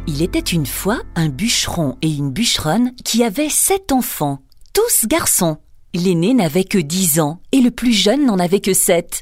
Il était une fois un bûcheron et une bûcheronne qui avaient 7 enfants, tous garçons. L'aîné n'avait que 10 ans et le plus jeune n'en avait que 7.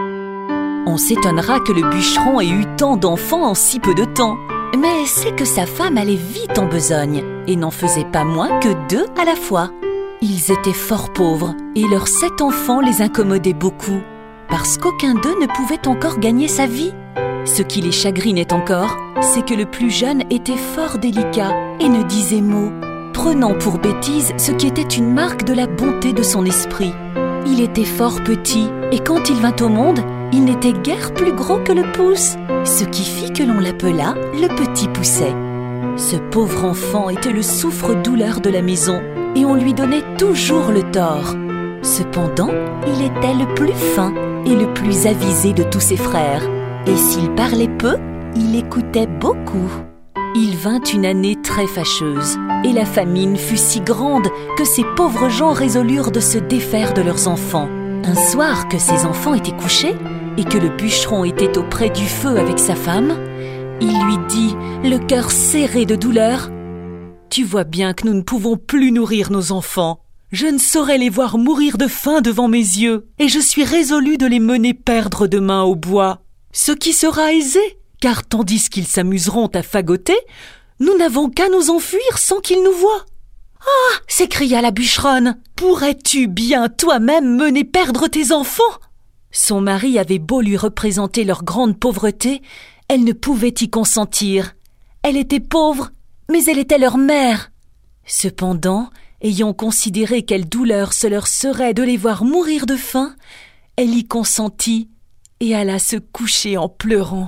On s'étonnera que le bûcheron ait eu tant d'enfants en si peu de temps. Mais c'est que sa femme allait vite en besogne et n'en faisait pas moins que 2 à la fois. Ils étaient fort pauvres et leurs 7 enfants les incommodaient beaucoup parce qu'aucun d'eux ne pouvait encore gagner sa vie. Ce qui les chagrinait encore, c'est que le plus jeune était fort délicat et ne disait mot, prenant pour bêtise ce qui était une marque de la bonté de son esprit. Il était fort petit et quand il vint au monde, il n'était guère plus gros que le pouce, ce qui fit que l'on l'appela le petit Pousset. Ce pauvre enfant était le souffre-douleur de la maison et on lui donnait toujours le tort. Cependant, il était le plus fin et le plus avisé de tous ses frères. Et s'il parlait peu, il écoutait beaucoup. Il vint une année très fâcheuse, et la famine fut si grande que ces pauvres gens résolurent de se défaire de leurs enfants. Un soir que ces enfants étaient couchés, et que le bûcheron était auprès du feu avec sa femme, il lui dit, le cœur serré de douleur, « Tu vois bien que nous ne pouvons plus nourrir nos enfants. Je ne saurais les voir mourir de faim devant mes yeux, et je suis résolu de les mener perdre demain au bois. Ce qui sera aisé, car tandis qu'ils s'amuseront à fagoter, nous n'avons qu'à nous enfuir sans qu'ils nous voient. »« Ah !» s'écria la bûcheronne, « pourrais-tu bien toi-même mener perdre tes enfants ?» Son mari avait beau lui représenter leur grande pauvreté, elle ne pouvait y consentir. Elle était pauvre, mais elle était leur mère. Cependant, ayant considéré quelle douleur ce leur serait de les voir mourir de faim, elle y consentit et alla se coucher en pleurant.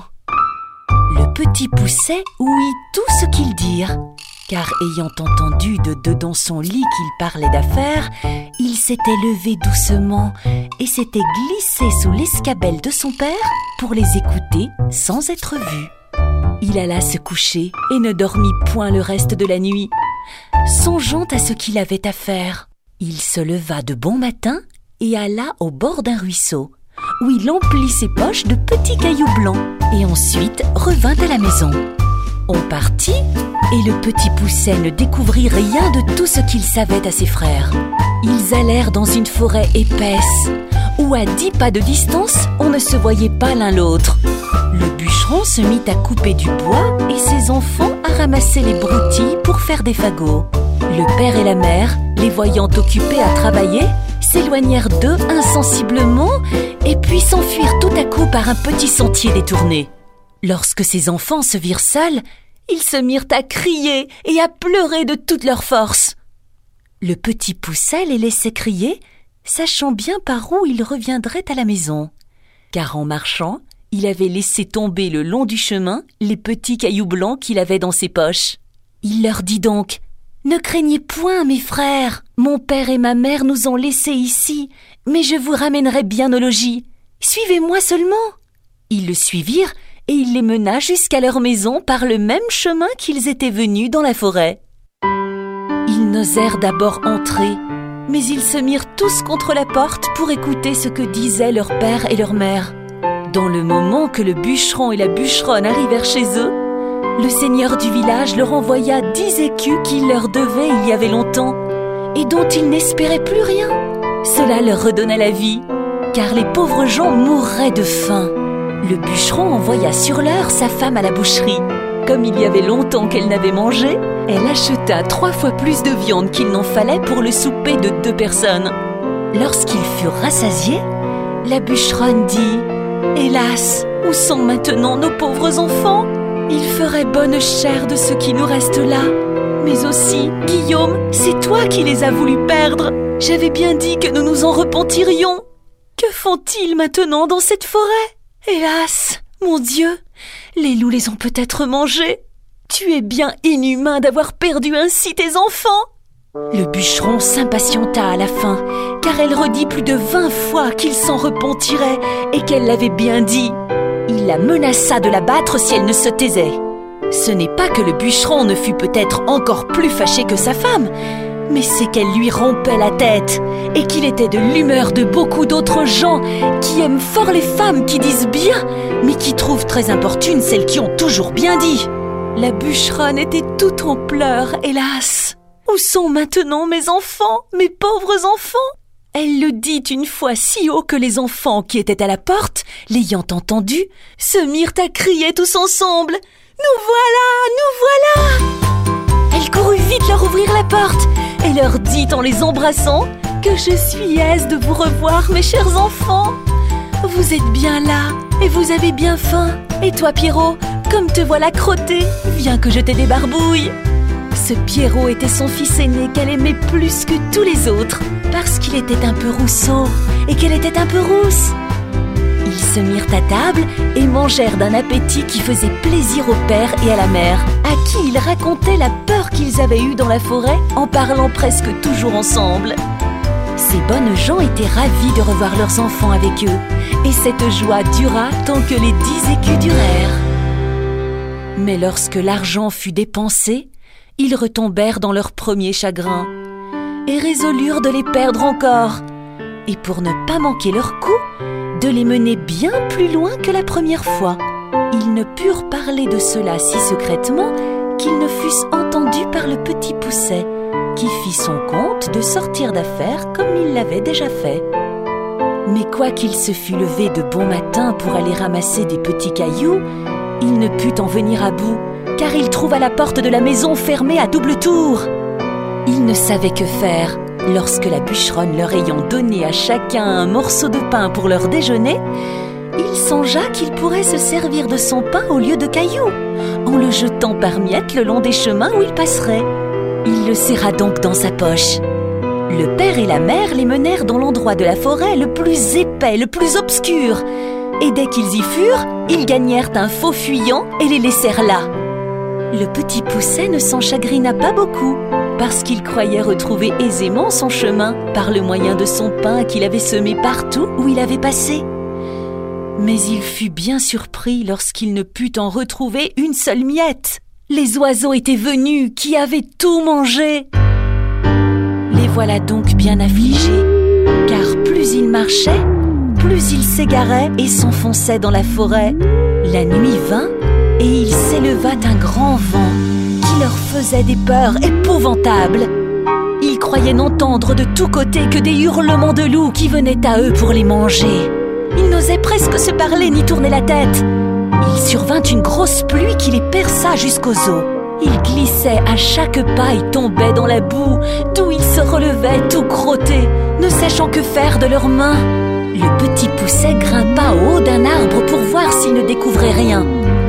Le petit Pousset ouït tout ce qu'ils dirent, car ayant entendu de dedans son lit qu'ils parlaient d'affaires, il s'était levé doucement et s'était glissé sous l'escabelle de son père pour les écouter sans être vu. Il alla se coucher et ne dormit point le reste de la nuit, songeant à ce qu'il avait à faire. Il se leva de bon matin et alla au bord d'un ruisseau, où il emplit ses poches de petits cailloux blancs et ensuite revint à la maison. On partit et le petit Pousset ne découvrit rien de tout ce qu'il savait à ses frères. Ils allèrent dans une forêt épaisse où à 10 pas de distance on ne se voyait pas l'un l'autre. Le bûcheron se mit à couper du bois et ses enfants à ramasser les broutilles pour faire des fagots. Le père et la mère, les voyant occupés à travailler, s'éloignèrent d'eux insensiblement et puis s'enfuirent tout à coup par un petit sentier détourné. Lorsque ces enfants se virent seuls, ils se mirent à crier et à pleurer de toute leur force. Le petit Pousset les laissait crier, sachant bien par où ils reviendraient à la maison. Car en marchant, il avait laissé tomber le long du chemin les petits cailloux blancs qu'il avait dans ses poches. Il leur dit donc « Ne craignez point, mes frères, mon père et ma mère nous ont laissés ici, mais je vous ramènerai bien au logis. Suivez-moi seulement. » Ils le suivirent et il les mena jusqu'à leur maison par le même chemin qu'ils étaient venus dans la forêt. Ils n'osèrent d'abord entrer, mais ils se mirent tous contre la porte pour écouter ce que disaient leur père et leur mère. Dans le moment que le bûcheron et la bûcheronne arrivèrent chez eux, le seigneur du village leur envoya 10 écus qu'il leur devait il y avait longtemps et dont ils n'espéraient plus rien. Cela leur redonna la vie, car les pauvres gens mourraient de faim. Le bûcheron envoya sur l'heure sa femme à la boucherie. Comme il y avait longtemps qu'elle n'avait mangé, elle acheta 3 fois plus de viande qu'il n'en fallait pour le souper de 2 personnes. Lorsqu'ils furent rassasiés, la bûcheronne dit « Hélas, où sont maintenant nos pauvres enfants ? Il ferait bonne chère de ce qui nous reste là. Mais aussi, Guillaume, c'est toi qui les as voulu perdre. J'avais bien dit que nous nous en repentirions. Que font-ils maintenant dans cette forêt ? Hélas, mon Dieu, les loups les ont peut-être mangés. Tu es bien inhumain d'avoir perdu ainsi tes enfants. » Le bûcheron s'impatienta à la fin, car elle redit plus de 20 fois qu'il s'en repentirait et qu'elle l'avait bien dit. Il la menaça de la battre si elle ne se taisait. Ce n'est pas que le bûcheron ne fût peut-être encore plus fâché que sa femme, mais c'est qu'elle lui rompait la tête et qu'il était de l'humeur de beaucoup d'autres gens qui aiment fort les femmes qui disent bien, mais qui trouvent très importunes celles qui ont toujours bien dit. La bûcheronne était toute en pleurs, hélas. Où sont maintenant mes enfants, mes pauvres enfants? Elle le dit une fois si haut que les enfants qui étaient à la porte, l'ayant entendu, se mirent à crier tous ensemble. Nous voilà, nous voilà! Elle courut vite leur ouvrir la porte et leur dit en les embrassant que je suis aise de vous revoir, mes chers enfants. Vous êtes bien là et vous avez bien faim. Et toi, Pierrot, comme te voilà crotté, viens que je t'ai des barbouilles. Ce Pierrot était son fils aîné qu'elle aimait plus que tous les autres, parce qu'il était un peu rousseau et qu'elle était un peu rousse. Ils se mirent à table et mangèrent d'un appétit qui faisait plaisir au père et à la mère, à qui ils racontaient la peur qu'ils avaient eue dans la forêt en parlant presque toujours ensemble. Ces bonnes gens étaient ravis de revoir leurs enfants avec eux, et cette joie dura tant que les 10 écus durèrent. Mais lorsque l'argent fut dépensé, ils retombèrent dans leur premier chagrin et résolurent de les perdre encore, et pour ne pas manquer leur coup, de les mener bien plus loin que la première fois. Ils ne purent parler de cela si secrètement qu'ils ne fussent entendus par le petit Pousset, qui fit son compte de sortir d'affaires comme il l'avait déjà fait. Mais quoiqu'il se fût levé de bon matin pour aller ramasser des petits cailloux, il ne put en venir à bout, car il trouva la porte de la maison fermée à double tour. Il ne savait que faire, lorsque la bûcheronne leur ayant donné à chacun un morceau de pain pour leur déjeuner, il songea qu'il pourrait se servir de son pain au lieu de cailloux, en le jetant par miettes le long des chemins où il passerait. Il le serra donc dans sa poche. Le père et la mère les menèrent dans l'endroit de la forêt le plus épais, le plus obscur, et dès qu'ils y furent, ils gagnèrent un faux fuyant et les laissèrent là. Le petit Pousset ne s'en chagrina pas beaucoup, parce qu'il croyait retrouver aisément son chemin par le moyen de son pain qu'il avait semé partout où il avait passé. Mais il fut bien surpris lorsqu'il ne put en retrouver une seule miette. Les oiseaux étaient venus, qui avaient tout mangé. Les voilà donc bien affligés, car plus ils marchaient, plus ils s'égaraient et s'enfonçaient dans la forêt. La nuit vint, et il s'éleva un grand vent qui leur faisait des peurs épouvantables. Ils croyaient n'entendre de tous côtés que des hurlements de loups qui venaient à eux pour les manger. Ils n'osaient presque se parler ni tourner la tête. Il survint une grosse pluie qui les perça jusqu'aux os. Ils glissaient à chaque pas et tombaient dans la boue, d'où ils se relevaient tout crottés, ne sachant que faire de leurs mains. Le petit Pousset grimpa au haut d'un arbre pour voir s'il ne découvrait rien.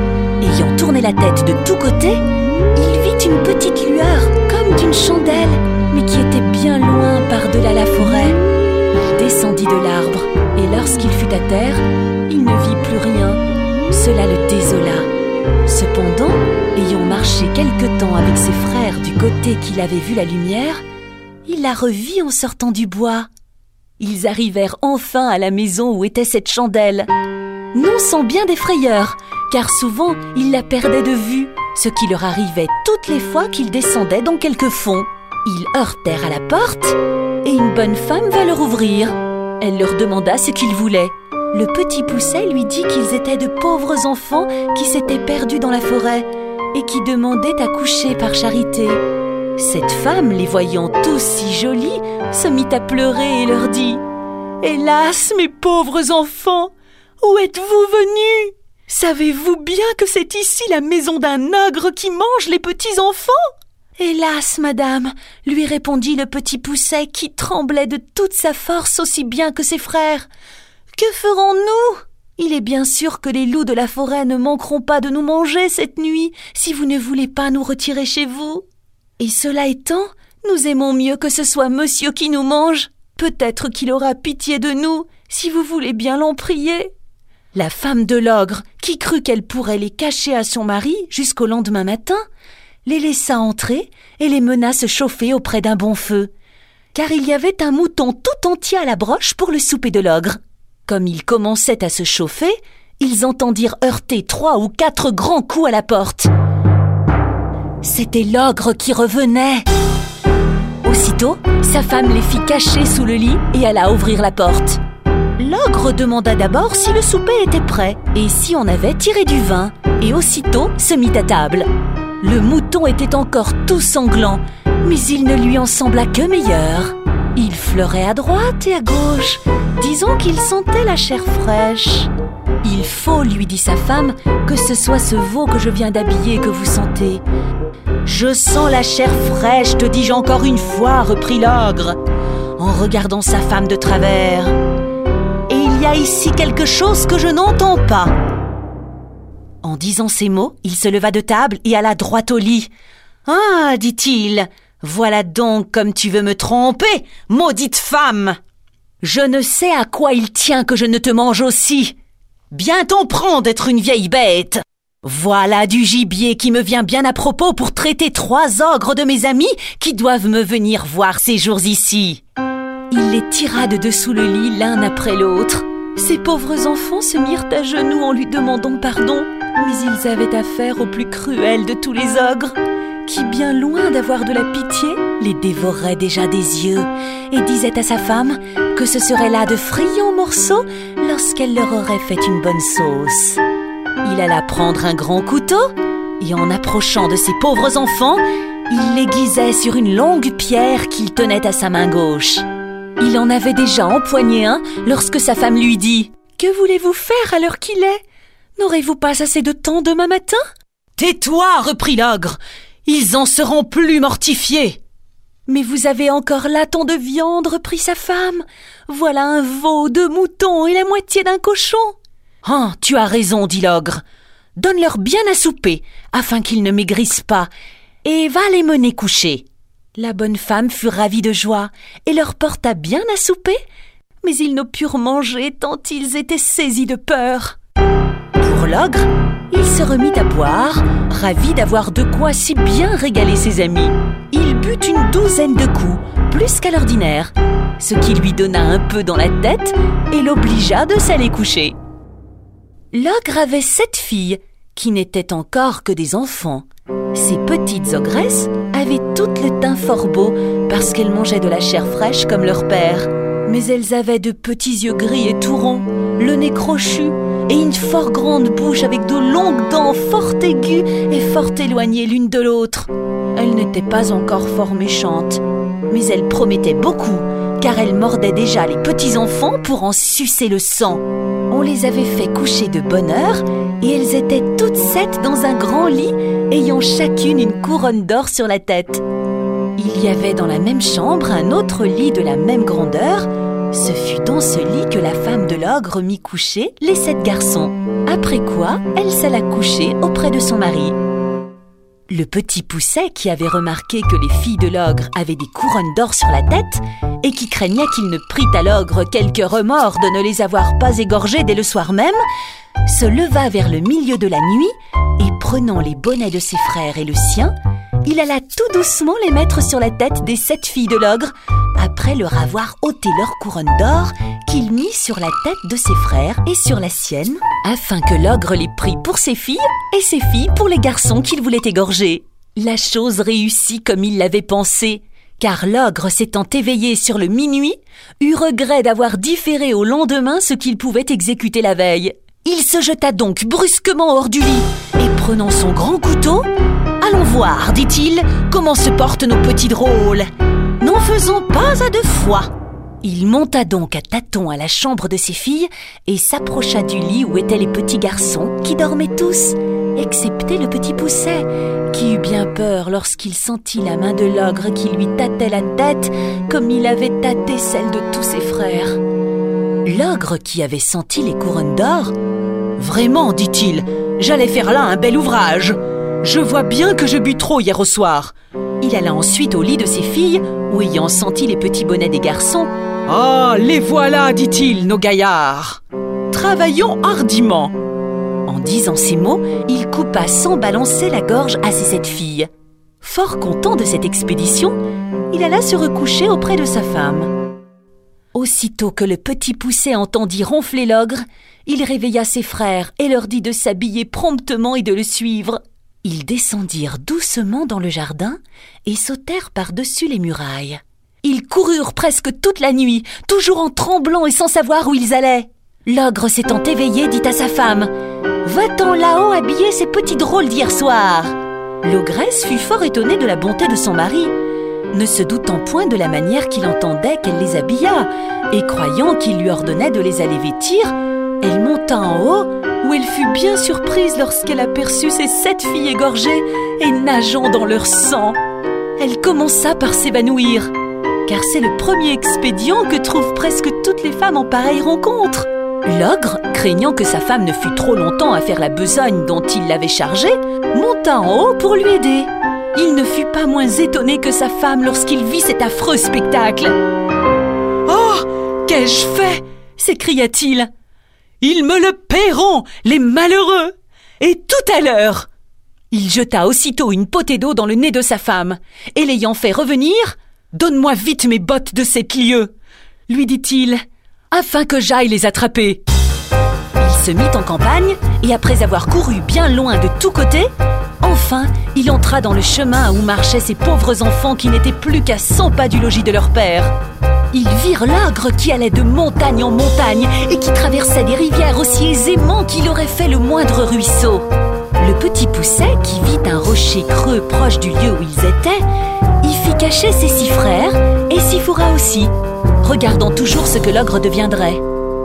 Ayant tourné la tête de tous côtés, il vit une petite lueur comme d'une chandelle, mais qui était bien loin par-delà la forêt. Il descendit de l'arbre, et lorsqu'il fut à terre, il ne vit plus rien. Cela le désola. Cependant, ayant marché quelque temps avec ses frères du côté qu'il avait vu la lumière, il la revit en sortant du bois. Ils arrivèrent enfin à la maison où était cette chandelle, non sans bien des frayeurs, car souvent ils la perdaient de vue, ce qui leur arrivait toutes les fois qu'ils descendaient dans quelque fond. Ils heurtèrent à la porte, et une bonne femme vint leur ouvrir. Elle leur demanda ce qu'ils voulaient. Le petit Pousset lui dit qu'ils étaient de pauvres enfants qui s'étaient perdus dans la forêt et qui demandaient à coucher par charité. Cette femme, les voyant tous si jolis, se mit à pleurer et leur dit « Hélas, mes pauvres enfants, où êtes-vous venus? Savez-vous bien que c'est ici la maison d'un ogre qui mange les petits enfants ?» « Hélas, madame, lui répondit le petit Pousset qui tremblait de toute sa force aussi bien que ses frères. Que ferons-nous? Il est bien sûr que les loups de la forêt ne manqueront pas de nous manger cette nuit si vous ne voulez pas nous retirer chez vous. Et cela étant, nous aimons mieux que ce soit monsieur qui nous mange. Peut-être qu'il aura pitié de nous si vous voulez bien l'en prier. » La femme de l'ogre, qui crut qu'elle pourrait les cacher à son mari jusqu'au lendemain matin, les laissa entrer et les mena se chauffer auprès d'un bon feu, car il y avait un mouton tout entier à la broche pour le souper de l'ogre. Comme ils commençaient à se chauffer, ils entendirent heurter 3 ou 4 grands coups à la porte. C'était l'ogre qui revenait. Aussitôt, sa femme les fit cacher sous le lit et alla ouvrir la porte. L'ogre demanda d'abord si le souper était prêt et si on avait tiré du vin, et aussitôt se mit à table. Le mouton était encore tout sanglant, mais il ne lui en sembla que meilleur. Il fleurait à droite et à gauche, disons qu'il sentait la chair fraîche. « Il faut, lui dit sa femme, que ce soit ce veau que je viens d'habiller que vous sentez. »« Je sens la chair fraîche, te dis-je encore une fois, reprit l'ogre, en regardant sa femme de travers. Et il y a ici quelque chose que je n'entends pas. » En disant ces mots, il se leva de table et alla droit au lit. « Ah, dit-il, voilà donc comme tu veux me tromper, maudite femme! Je ne sais à quoi il tient que je ne te mange aussi. Bien t'en prends d'être une vieille bête. Voilà du gibier qui me vient bien à propos pour traiter 3 ogres de mes amis qui doivent me venir voir ces jours ici. » Il les tira de dessous le lit l'un après l'autre. Ces pauvres enfants se mirent à genoux en lui demandant pardon, mais ils avaient affaire au plus cruel de tous les ogres, qui, bien loin d'avoir de la pitié, les dévorait déjà des yeux et disait à sa femme que ce serait là de friands morceaux lorsqu'elle leur aurait fait une bonne sauce. Il alla prendre un grand couteau et en approchant de ces pauvres enfants, il l'aiguisait sur une longue pierre qu'il tenait à sa main gauche. Il en avait déjà empoigné un lorsque sa femme lui dit « Que voulez-vous faire à l'heure qu'il est ? N'aurez-vous pas assez de temps demain matin ?»« Tais-toi, reprit l'ogre, ils en seront plus mortifiés. »« Mais vous avez encore là tant de viande, reprit sa femme. Voilà un veau, 2 moutons et la moitié d'un cochon. »« Ah, tu as raison, dit l'ogre. Donne-leur bien à souper, afin qu'ils ne maigrissent pas, et va les mener coucher. » La bonne femme fut ravie de joie et leur porta bien à souper, mais ils ne purent manger tant ils étaient saisis de peur. Pour l'ogre, il se remit à boire, ravi d'avoir de quoi si bien régaler ses amis. Il but une 12aine de coups, plus qu'à l'ordinaire, ce qui lui donna un peu dans la tête et l'obligea de s'aller coucher. L'ogre avait 7 filles, qui n'étaient encore que des enfants. Ces petites ogresses avaient toutes le teint fort beau parce qu'elles mangeaient de la chair fraîche comme leur père. Mais elles avaient de petits yeux gris et tout ronds, le nez crochu et une fort grande bouche avec de longues dents fort aiguës et fort éloignées l'une de l'autre. Elles n'étaient pas encore fort méchantes, mais elles promettaient beaucoup car elles mordaient déjà les petits enfants pour en sucer le sang. On les avait fait coucher de bonne heure et elles étaient toutes 7 dans un grand lit, ayant chacune une couronne d'or sur la tête. Il y avait dans la même chambre un autre lit de la même grandeur. Ce fut dans ce lit que la femme de l'ogre mit coucher les 7 garçons. Après quoi, elle s'alla coucher auprès de son mari. Le petit Pousset, qui avait remarqué que les filles de l'ogre avaient des couronnes d'or sur la tête et qui craignait qu'il ne prît à l'ogre quelque remords de ne les avoir pas égorgées dès le soir même, se leva vers le milieu de la nuit et prenant les bonnets de ses frères et le sien, il alla tout doucement les mettre sur la tête des 7 filles de l'ogre, après leur avoir ôté leur couronne d'or qu'il mit sur la tête de ses frères et sur la sienne, afin que l'ogre les prît pour ses filles et ses filles pour les garçons qu'il voulait égorger. La chose réussit comme il l'avait pensé, car l'ogre s'étant éveillé sur le minuit, eut regret d'avoir différé au lendemain ce qu'il pouvait exécuter la veille. Il se jeta donc brusquement hors du lit et prenant son grand couteau, « Allons voir, dit-il, comment se portent nos petits drôles. N'en faisons pas à 2 fois. » Il monta donc à tâtons à la chambre de ses filles et s'approcha du lit où étaient les petits garçons qui dormaient tous, excepté le petit Pousset, qui eut bien peur lorsqu'il sentit la main de l'ogre qui lui tâtait la tête comme il avait tâté celle de tous ses frères. L'ogre qui avait senti les couronnes d'or, « Vraiment, dit-il, j'allais faire là un bel ouvrage. Je vois bien que je bus trop hier au soir. » Il alla ensuite au lit de ses filles, où ayant senti les petits bonnets des garçons, « Ah, les voilà, dit-il, nos gaillards. Travaillons hardiment. » En disant ces mots, il coupa sans balancer la gorge à ses 7 filles. Fort content de cette expédition, il alla se recoucher auprès de sa femme. Aussitôt que le petit Pousset entendit ronfler l'ogre, il réveilla ses frères et leur dit de s'habiller promptement et de le suivre. Ils descendirent doucement dans le jardin et sautèrent par-dessus les murailles. Ils coururent presque toute la nuit, toujours en tremblant et sans savoir où ils allaient. L'ogre s'étant éveillé dit à sa femme « Va-t'en là-haut habiller ces petits drôles d'hier soir. » L'ogresse fut fort étonnée de la bonté de son mari, ne se doutant point de la manière qu'il entendait qu'elle les habillât, et croyant qu'il lui ordonnait de les aller vêtir, elle monta en haut, où elle fut bien surprise lorsqu'elle aperçut ses 7 filles égorgées et nageant dans leur sang. Elle commença par s'évanouir, car c'est le premier expédient que trouvent presque toutes les femmes en pareille rencontre. L'ogre, craignant que sa femme ne fût trop longtemps à faire la besogne dont il l'avait chargée, monta en haut pour lui aider. Il ne fut pas moins étonné que sa femme lorsqu'il vit cet affreux spectacle. « Oh, qu'ai-je fait ?» s'écria-t-il. « Ils me le paieront, les malheureux, et tout à l'heure !» Il jeta aussitôt une potée d'eau dans le nez de sa femme, et l'ayant fait revenir, « Donne-moi vite mes bottes de 7 lieues !» lui dit-il, afin que j'aille les attraper. Il se mit en campagne, et après avoir couru bien loin de tous côtés, enfin, il entra dans le chemin où marchaient ces pauvres enfants qui n'étaient plus qu'à 100 pas du logis de leur père. Ils virent l'ogre qui allait de montagne en montagne et qui traversait des rivières aussi aisément qu'il aurait fait le moindre ruisseau. Le petit Poucet, qui vit un rocher creux proche du lieu où ils étaient, y fit cacher ses 6 frères et s'y fourra aussi, regardant toujours ce que l'ogre deviendrait.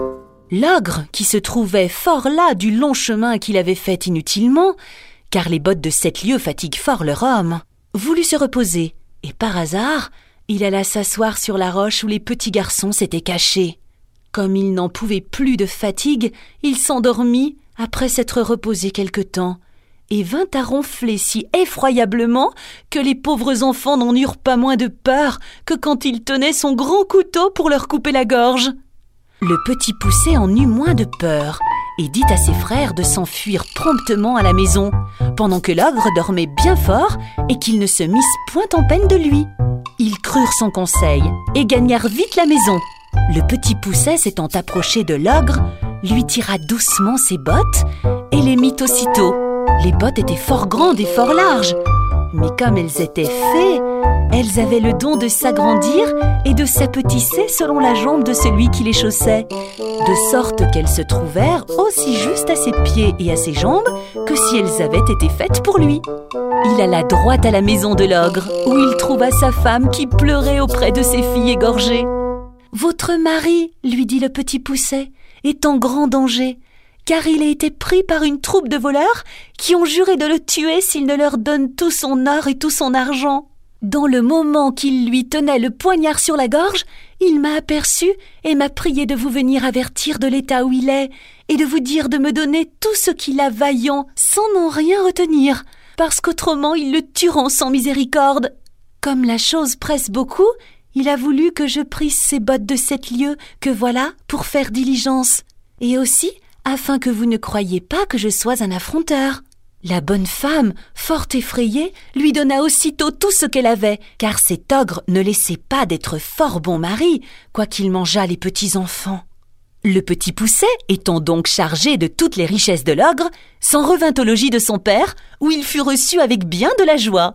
L'ogre, qui se trouvait fort las du long chemin qu'il avait fait inutilement, car les bottes de 7 lieues fatiguent fort leur homme, voulut se reposer, et par hasard, il alla s'asseoir sur la roche où les petits garçons s'étaient cachés. Comme il n'en pouvait plus de fatigue, il s'endormit après s'être reposé quelque temps, et vint à ronfler si effroyablement que les pauvres enfants n'en eurent pas moins de peur que quand il tenait son grand couteau pour leur couper la gorge. Le petit Poucet en eut moins de peur, et dit à ses frères de s'enfuir promptement à la maison, pendant que l'ogre dormait bien fort et qu'ils ne se missent point en peine de lui. Ils crurent son conseil et gagnèrent vite la maison. Le petit Poucet, s'étant approché de l'ogre, lui tira doucement ses bottes et les mit aussitôt. Les bottes étaient fort grandes et fort larges, mais comme elles étaient fées, elles avaient le don de s'agrandir et de s'apetisser selon la jambe de celui qui les chaussait, de sorte qu'elles se trouvèrent aussi juste à ses pieds et à ses jambes que si elles avaient été faites pour lui. Il alla droit à la maison de l'ogre, où il trouva sa femme qui pleurait auprès de ses filles égorgées. « Votre mari, lui dit le petit Poucet, est en grand danger, car il a été pris par une troupe de voleurs qui ont juré de le tuer s'il ne leur donne tout son or et tout son argent. Dans le moment qu'il lui tenait le poignard sur la gorge, il m'a aperçu et m'a prié de vous venir avertir de l'état où il est et de vous dire de me donner tout ce qu'il a vaillant sans n'en rien retenir, parce qu'autrement ils le tueront sans miséricorde. Comme la chose presse beaucoup, il a voulu que je prisse ces bottes de 7 lieues que voilà pour faire diligence, et aussi afin que vous ne croyiez pas que je sois un affronteur. » La bonne femme, fort effrayée, lui donna aussitôt tout ce qu'elle avait, car cet ogre ne laissait pas d'être fort bon mari, quoiqu'il mangeât les petits enfants. Le petit Poucet, étant donc chargé de toutes les richesses de l'ogre, s'en revint au logis de son père, où il fut reçu avec bien de la joie.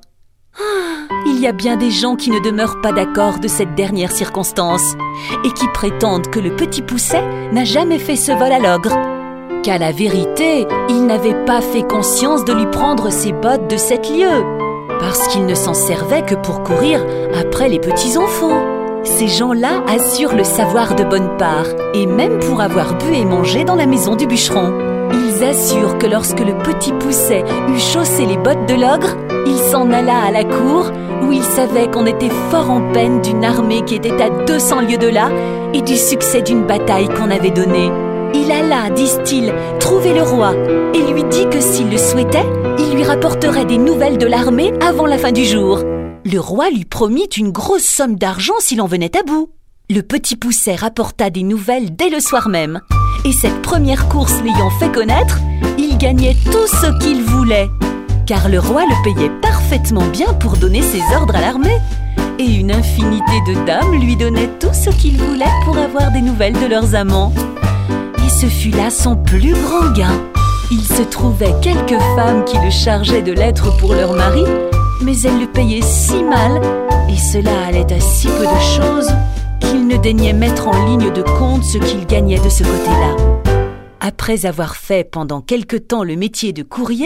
Il y a bien des gens qui ne demeurent pas d'accord de cette dernière circonstance, et qui prétendent que le petit Poucet n'a jamais fait ce vol à l'ogre, qu'à la vérité, il n'avait pas fait conscience de lui prendre ses bottes de 7 lieues, parce qu'il ne s'en servait que pour courir après les petits enfants. Ces gens-là assurent le savoir de bonne part, et même pour avoir bu et mangé dans la maison du bûcheron. Ils assurent que lorsque le petit Poucet eut chaussé les bottes de l'ogre, il s'en alla à la cour, où il savait qu'on était fort en peine d'une armée qui était à 200 lieues de là, et du succès d'une bataille qu'on avait donnée. Il alla, disent-ils, trouver le roi et lui dit que s'il le souhaitait, il lui rapporterait des nouvelles de l'armée avant la fin du jour. Le roi lui promit une grosse somme d'argent s'il en venait à bout. Le petit Poucet rapporta des nouvelles dès le soir même. Et cette première course l'ayant fait connaître, il gagnait tout ce qu'il voulait, car le roi le payait parfaitement bien pour donner ses ordres à l'armée. Et une infinité de dames lui donnaient tout ce qu'il voulait pour avoir des nouvelles de leurs amants. Et ce fut là son plus grand gain. Il se trouvait quelques femmes qui le chargeaient de lettres pour leur mari, mais elles le payaient si mal, et cela allait à si peu de choses, qu'il ne daignait mettre en ligne de compte ce qu'il gagnait de ce côté-là. Après avoir fait pendant quelque temps le métier de courrier,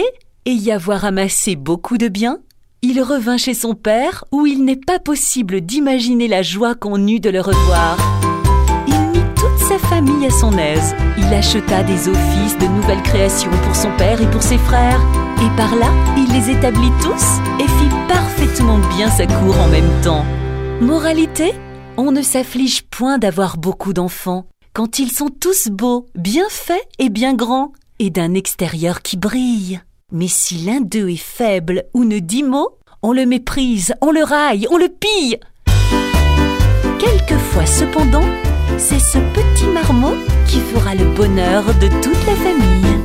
et y avoir amassé beaucoup de biens, il revint chez son père où il n'est pas possible d'imaginer la joie qu'on eut de le revoir. Il mit toute sa famille à son aise. Il acheta des offices de nouvelles créations pour son père et pour ses frères. Et par là, il les établit tous et fit parfaitement bien sa cour en même temps. Moralité, on ne s'afflige point d'avoir beaucoup d'enfants, quand ils sont tous beaux, bien faits et bien grands, et d'un extérieur qui brille. Mais si l'un d'eux est faible ou ne dit mot, on le méprise, on le raille, on le pille. Quelquefois cependant, c'est ce petit marmot qui fera le bonheur de toute la famille.